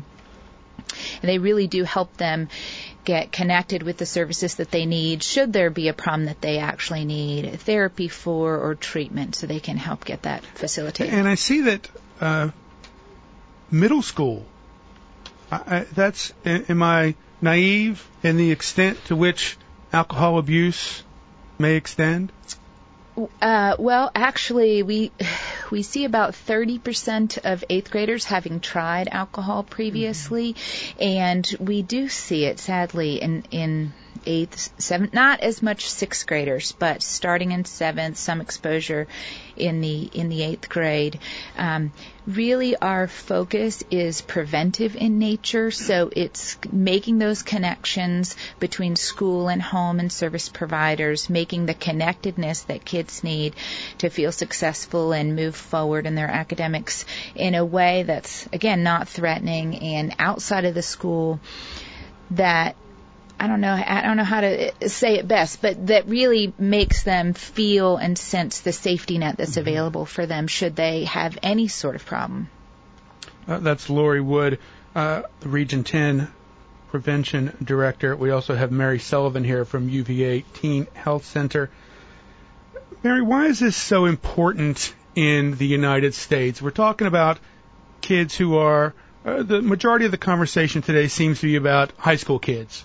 And they really do help them get connected with the services that they need, should there be a problem that they actually need therapy for or treatment, so they can help get that facilitated. And I see that uh, middle school, I, I, that's, am I naive in the extent to which alcohol abuse may extend? Uh, well, actually, we we see about thirty percent of eighth graders having tried alcohol previously, mm-hmm. and we do see it, sadly, in, in eighth, seventh, not as much sixth graders, but starting in seventh, some exposure in the in the eighth grade. Um, really, our focus is preventive in nature, so it's making those connections between school and home and service providers, making the connectedness that kids need to feel successful and move forward in their academics in a way that's, again, not threatening and outside of the school, that I don't know, I don't know how to say it best, but that really makes them feel and sense the safety net that's available for them should they have any sort of problem. Uh, that's Lori Wood, uh, the Region ten Prevention Director. We also have Mary Sullivan here from U V A Teen Health Center. Mary, why is this so important in the United States? We're talking about kids who are, uh, the majority of the conversation today seems to be about high school kids,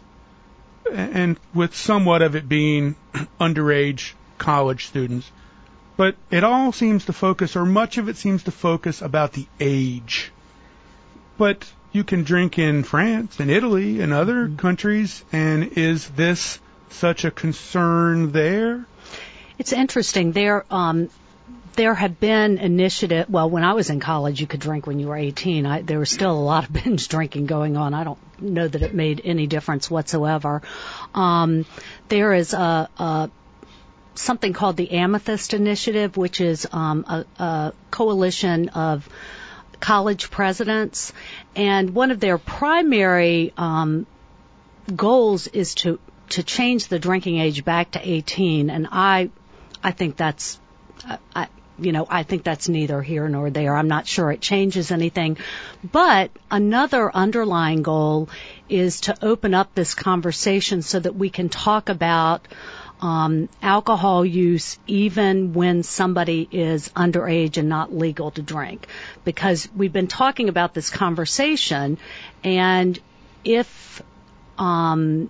and with somewhat of it being underage college students. But it all seems to focus, or much of it seems to focus about the age. but you can drink in France and Italy and other mm-hmm. countries, and is this such a concern there? It's interesting. There, um, there have been initiative. Well, when I was in college, you could drink when you were eighteen. I, there was still a lot of binge drinking going on. I don't know that it made any difference whatsoever. Um, there is a, a something called the Amethyst Initiative, which is um, a, a coalition of college presidents, and one of their primary um, goals is to to change the drinking age back to eighteen. And I, I think that's, I, you know, I think that's neither here nor there. I'm not sure it changes anything, but another underlying goal is to open up this conversation so that we can talk about Um, alcohol use even when somebody is underage and not legal to drink. Because we've been talking about this conversation, and if um,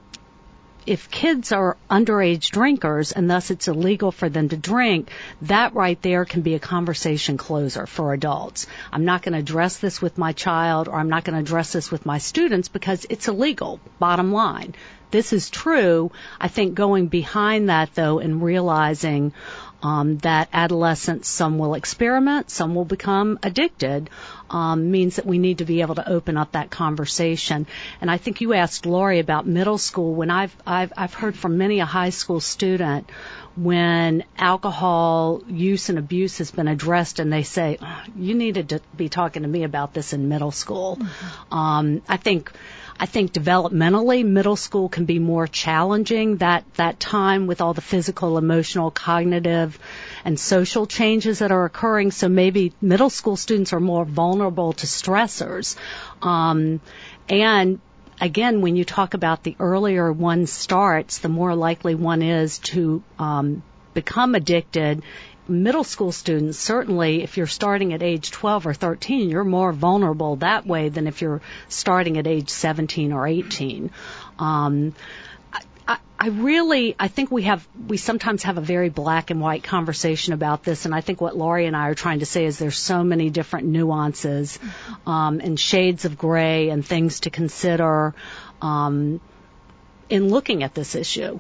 if kids are underage drinkers and thus it's illegal for them to drink, that right there can be a conversation closer for adults. I'm not going to address this with my child, or I'm not going to address this with my students because it's illegal, bottom line. This is true. I think going behind that, though, and realizing um, that adolescents, some will experiment, some will become addicted, um, means that we need to be able to open up that conversation. And I think you asked Lori about middle school. When I've I've, I've heard from many a high school student when alcohol use and abuse has been addressed, and they say, oh, "You needed to be talking to me about this in middle school." Mm-hmm. Um, I think. I think developmentally, middle school can be more challenging. That that time with all the physical, emotional, cognitive, and social changes that are occurring. So maybe middle school students are more vulnerable to stressors. Um, and again, when you talk about the earlier one starts, the more likely one is to um, become addicted. Middle school students, certainly, if you're starting at age twelve or thirteen, you're more vulnerable that way than if you're starting at age seventeen or eighteen. Um, I, I really, I think we have, we sometimes have a very black and white conversation about this, and I think what Lori and I are trying to say is there's so many different nuances um, and shades of gray and things to consider um, in looking at this issue.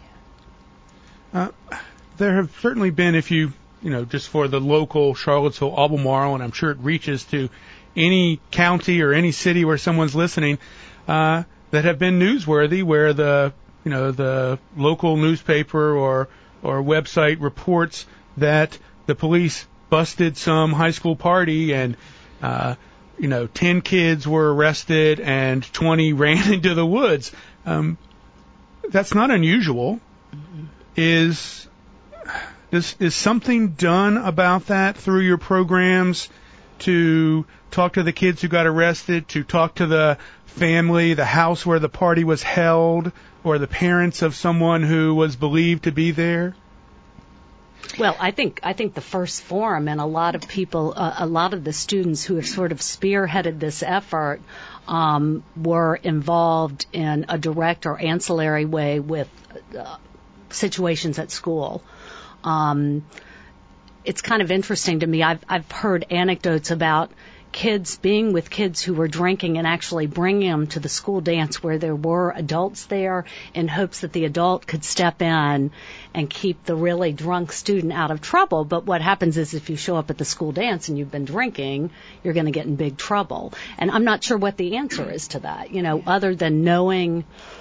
Uh, There have certainly been, if you, you know, just for the local Charlottesville, Albemarle, and I'm sure it reaches to any county or any city where someone's listening, uh, that have been newsworthy, where the, you know, the local newspaper or or website reports that the police busted some high school party and, uh, you know, ten kids were arrested and twenty ran into the woods. Um, that's not unusual. Mm-hmm. Is Is, is something done about that through your programs to talk to the kids who got arrested, to talk to the family, the house where the party was held, or the parents of someone who was believed to be there? Well, I think I think the first forum and a lot of people, uh, a lot of the students who have sort of spearheaded this effort um, were involved in a direct or ancillary way with uh, situations at school. Um, it's kind of interesting to me. I've, I've heard anecdotes about kids being with kids who were drinking and actually bringing them to the school dance where there were adults there in hopes that the adult could step in and keep the really drunk student out of trouble. But what happens is if you show up at the school dance and you've been drinking, you're going to get in big trouble. And I'm not sure what the answer is to that, you know, other than knowing,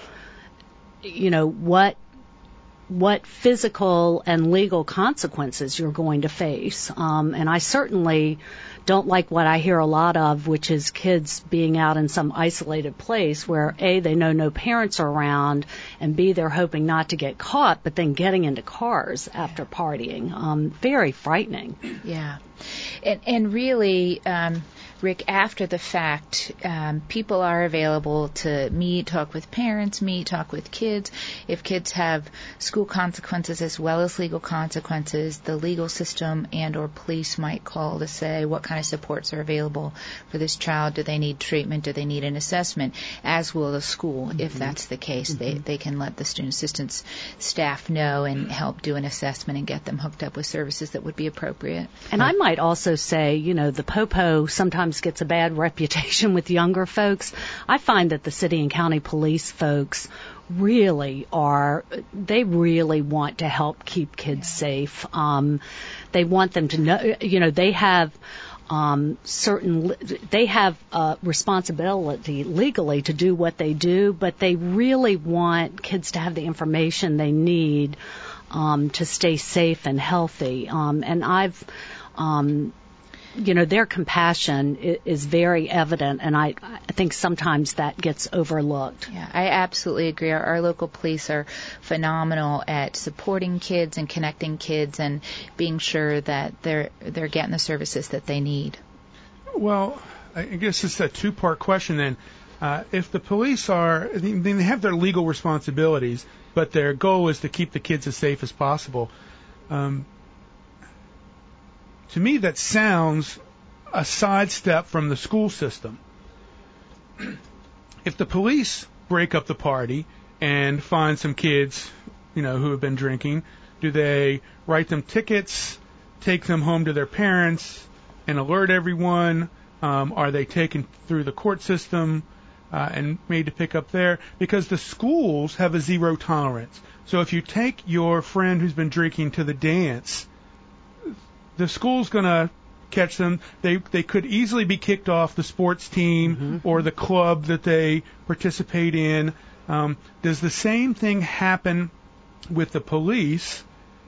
you know, what what physical and legal consequences you're going to face. Um, and I certainly don't like what I hear a lot of, which is kids being out in some isolated place where, A, they know no parents are around, and B, they're hoping not to get caught, but then getting into cars after partying. Um, very frightening. Yeah. And, and really, um, Rick, after the fact, um, people are available to meet, talk with parents, meet, talk with kids. If kids have school consequences as well as legal consequences, the legal system and or police might call to say what kind of supports are available for this child. Do they need treatment? Do they need an assessment? As will the school, mm-hmm. if that's the case. Mm-hmm. They, they can let the student assistance staff know and help do an assessment and get them hooked up with services that would be appropriate. And I might also say, you know, the P O P O sometimes sometimes gets a bad reputation with younger folks. I find that the city and county police folks really are, they really want to help keep kids safe. Um, they want them to know, you know, they have um, certain, they have a responsibility legally to do what they do, but they really want kids to have the information they need um, to stay safe and healthy. Um, and I've, um, you know, their compassion is very evident, and I, I think sometimes that gets overlooked. Yeah, I absolutely agree. Our, our local police are phenomenal at supporting kids and connecting kids and being sure that they're they're getting the services that they need. Well, I guess it's a two-part question then. Uh, if the police are, then they have their legal responsibilities, but their goal is to keep the kids as safe as possible. Um, To me, that sounds a sidestep from the school system. If the police break up the party and find some kids, you know, who have been drinking, do they write them tickets, take them home to their parents, and alert everyone? Um, are they taken through the court system uh, and made to pick up there? Because the schools have a zero tolerance. So if you take your friend who's been drinking to the dance, the school's going to catch them. They they could easily be kicked off the sports team mm-hmm. or the club that they participate in. Um, does the same thing happen with the police?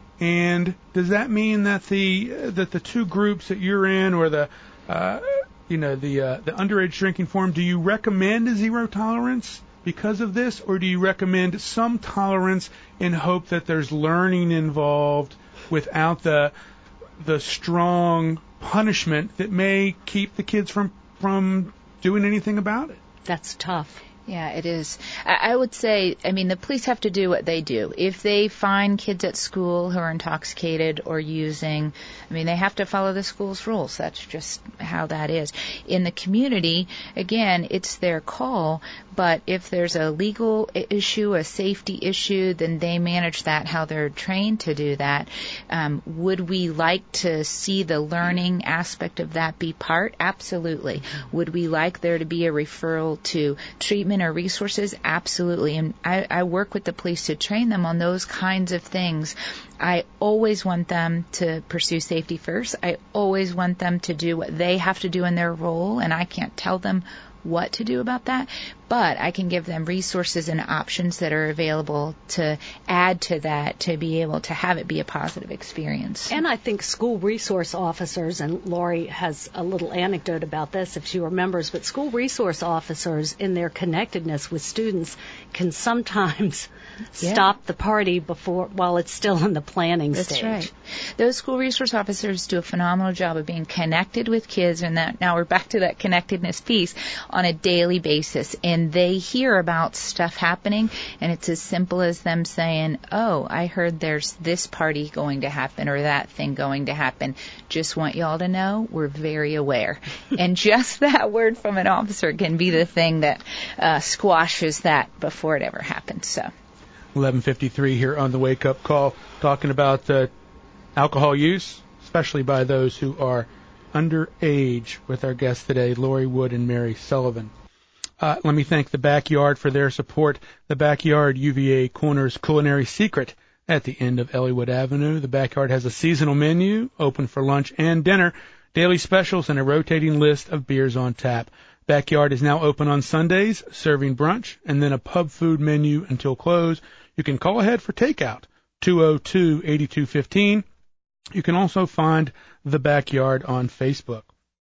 And does that mean that the uh, that the two groups that you're in, or the uh, you know the uh, the underage drinking forum, do you recommend a zero tolerance because of this, or do you recommend some tolerance in hope that there's learning involved without the the strong punishment that may keep the kids from, from doing anything about it? That's tough. Yeah, it is. I would say, I mean, the police have to do what they do. If they find kids at school who are intoxicated or using, I mean, they have to follow the school's rules. That's just how that is. In the community, again, it's their call, but if there's a legal issue, a safety issue, then they manage that how they're trained to do that. Um, would we like to see the learning aspect of that be part? Absolutely. Would we like there to be a referral to treatment or resources? Absolutely. And I, I work with the police to train them on those kinds of things. I always want them to pursue safety first. I always want them to do what they have to do in their role, and I can't tell them what to do about that, but I can give them resources and options that are available to add to that, to be able to have it be a positive experience. And I think school resource officers, and Lori has a little anecdote about this if she remembers, but school resource officers in their connectedness with students can sometimes yeah. stop the party before while it's still in the planning That's stage. That's right. Those school resource officers do a phenomenal job of being connected with kids, and that now we're back to that connectedness piece on a daily basis. And they hear about stuff happening, and it's as simple as them saying, oh, I heard there's this party going to happen or that thing going to happen. Just want y'all to know we're very aware. And just that word from an officer can be the thing that uh, squashes that before it ever happens. So, eleven fifty-three here on the Wake Up Call, talking about uh, alcohol use, especially by those who are underage, with our guests today, Lori Wood and Mary Sullivan. Uh, let me thank the Backyard for their support. The Backyard, U V A Corner's culinary secret at the end of Ellwood Avenue. The Backyard has a seasonal menu, open for lunch and dinner, daily specials, and a rotating list of beers on tap. Backyard is now open on Sundays, serving brunch, and then a pub food menu until close. You can call ahead for takeout, two oh two, eight two one five. You can also find The Backyard on Facebook.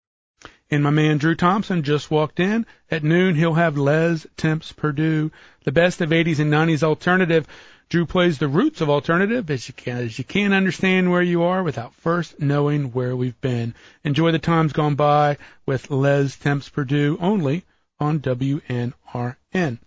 And my man Drew Thompson just walked in. At noon, he'll have Les Temps Purdue, the best of eighties and nineties alternative. Drew plays the roots of alternative, as you can, as you can't understand where you are without first knowing where we've been. Enjoy the times gone by with Les Temps Purdue, only on W N R N.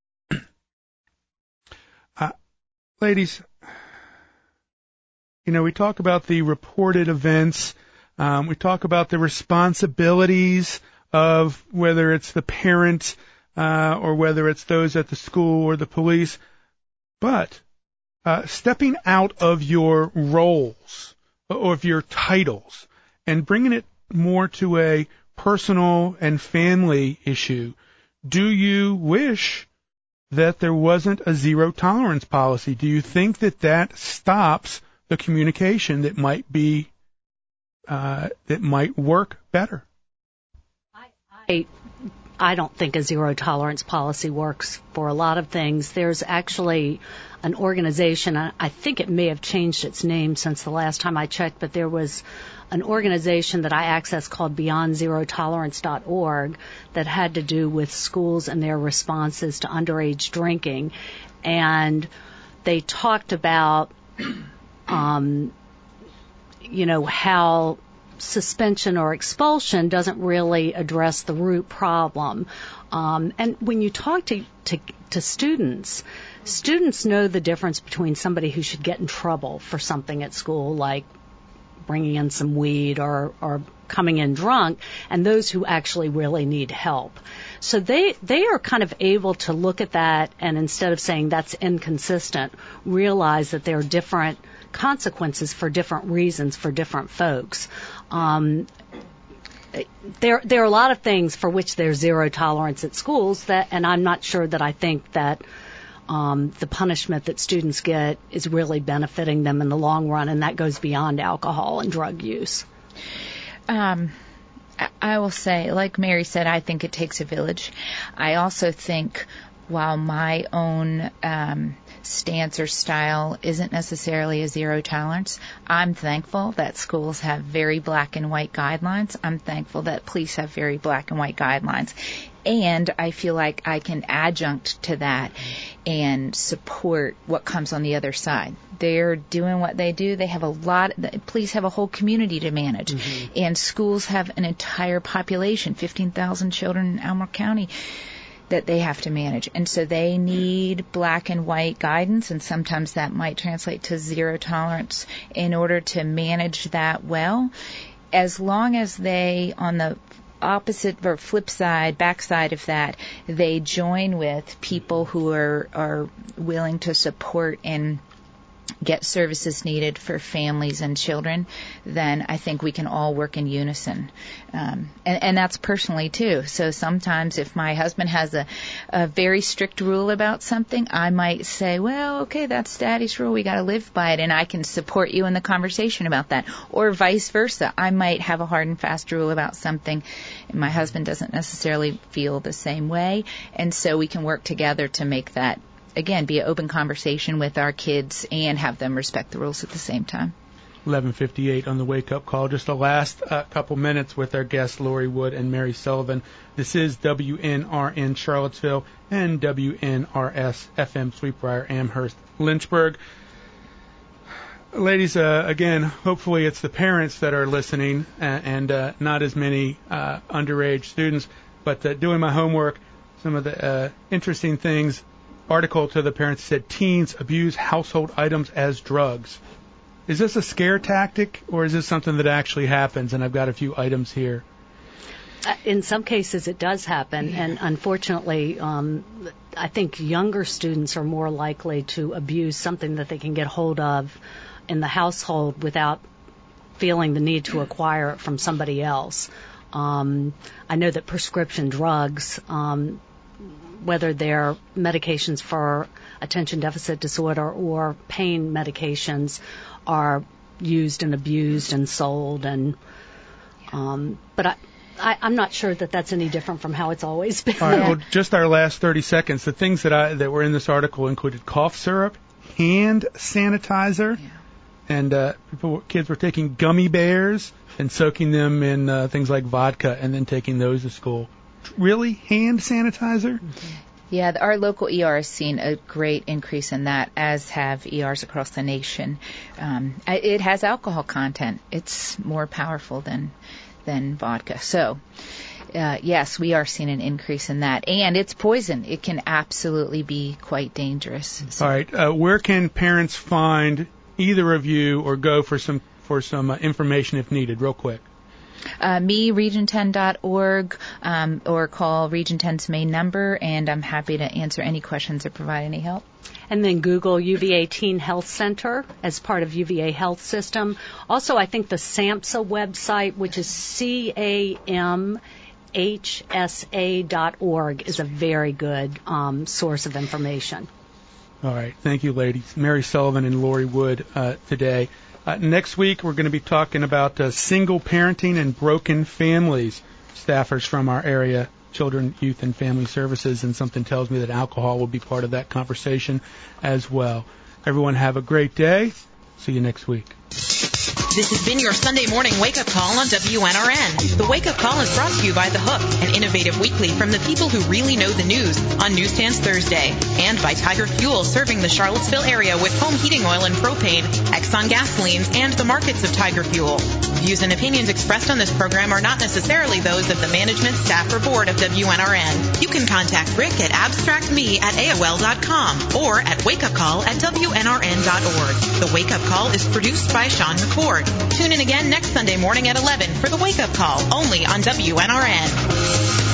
uh, ladies, you know, we talk about the reported events. Um, we talk about the responsibilities of whether it's the parent uh, or whether it's those at the school or the police. But uh, stepping out of your roles or of your titles and bringing it more to a personal and family issue. Do you wish that there wasn't a zero tolerance policy? Do you think that that stops the communication that might be uh, that might work better? I, I I don't think a zero tolerance policy works for a lot of things. There's actually an organization, I think it may have changed its name since the last time I checked, but there was an organization that I accessed called beyond zero tolerance dot org that had to do with schools and their responses to underage drinking. And they talked about, um, you know, how suspension or expulsion doesn't really address the root problem. Um, and when you talk to, to, to students, students know the difference between somebody who should get in trouble for something at school, like bringing in some weed or, or coming in drunk, and those who actually really need help. So they, they are kind of able to look at that and instead of saying that's inconsistent, realize that there are different consequences for different reasons for different folks. Um, there, there are a lot of things for which there's zero tolerance at schools that, and I'm not sure that I think that um, the punishment that students get is really benefiting them in the long run, and that goes beyond alcohol and drug use. Um, I will say, like Mary said, I think it takes a village. I also think while my own um, stance or style isn't necessarily a zero tolerance, I'm thankful that schools have very black and white guidelines. I'm thankful that police have very black and white guidelines. And I feel like I can adjunct to that and support what comes on the other side. They're doing what they do. They have a lot, police have a whole community to manage. Mm-hmm. And schools have an entire population, fifteen thousand children in Elmore County, that they have to manage. And so they need black and white guidance, and sometimes that might translate to zero tolerance in order to manage that well. As long as they, on the opposite or flip side, backside of that, they join with people who are, are willing to support and get services needed for families and children, then I think we can all work in unison. Um, and, and that's personally too. So sometimes if my husband has a, a very strict rule about something, I might say, well, okay, that's Daddy's rule. We got to live by it. And I can support you in the conversation about that. Or vice versa. I might have a hard and fast rule about something, and my husband doesn't necessarily feel the same way. And so we can work together to make that, again, be an open conversation with our kids and have them respect the rules at the same time. eleven fifty-eight on the Wake Up Call. Just the last uh, couple minutes with our guests, Lori Wood and Mary Sullivan. This is W N R N Charlottesville and W N R S F M Sweetbriar Amherst Lynchburg. Ladies, uh, again, hopefully it's the parents that are listening uh, and uh, not as many uh, underage students. But uh, doing my homework, some of the uh, interesting things. Article to the parents said teens abuse household items as drugs. Is this a scare tactic, or is this something that actually happens? And I've got a few items here. Uh, in some cases it does happen, and unfortunately um, I think younger students are more likely to abuse something that they can get hold of in the household without feeling the need to acquire it from somebody else. Um, I know that prescription drugs, um, whether they're medications for attention deficit disorder or pain medications, are used and abused and sold. And um, but I, I, I'm not sure that that's any different from how it's always been. All right, well, just our last thirty seconds. The things that I that were in this article included cough syrup, hand sanitizer, yeah. and uh, people, kids were taking gummy bears and soaking them in uh, things like vodka and then taking those to school. Really? Hand sanitizer? Yeah, our local E R has seen a great increase in that, as have E Rs across the nation. Um, it has alcohol content. It's more powerful than than vodka. So, uh, yes, we are seeing an increase in that. And it's poison. It can absolutely be quite dangerous. So. All right. Uh, where can parents find either of you or go for some, for some uh, information if needed, real quick? Uh, me, region ten dot org, um, or call Region ten's main number, and I'm happy to answer any questions or provide any help. And then Google U V A Teen Health Center as part of U V A Health System. Also, I think the SAMHSA website, which is C A M H S A dot org, is a very good um, source of information. All right. Thank you, ladies. Mary Sullivan and Lori Wood uh, today. Uh, next week, we're going to be talking about uh, single parenting and broken families. Staffers from our area, Children, Youth, and Family Services, and something tells me that alcohol will be part of that conversation as well. Everyone have a great day. See you next week. This has been your Sunday morning wake-up call on W N R N. The wake-up call is brought to you by The Hook, an innovative weekly from the people who really know the news on Newsstands Thursday, and by Tiger Fuel, serving the Charlottesville area with home heating oil and propane, Exxon gasolines, and the markets of Tiger Fuel. Views and opinions expressed on this program are not necessarily those of the management, staff, or board of W N R N. You can contact Rick at abstractme at A O L dot com or at wakeupcall at W N R N dot org. The Wake-Up Call is produced by Sean McCord. Tune in again next Sunday morning at eleven for the Wake Up Call, only on W N R N.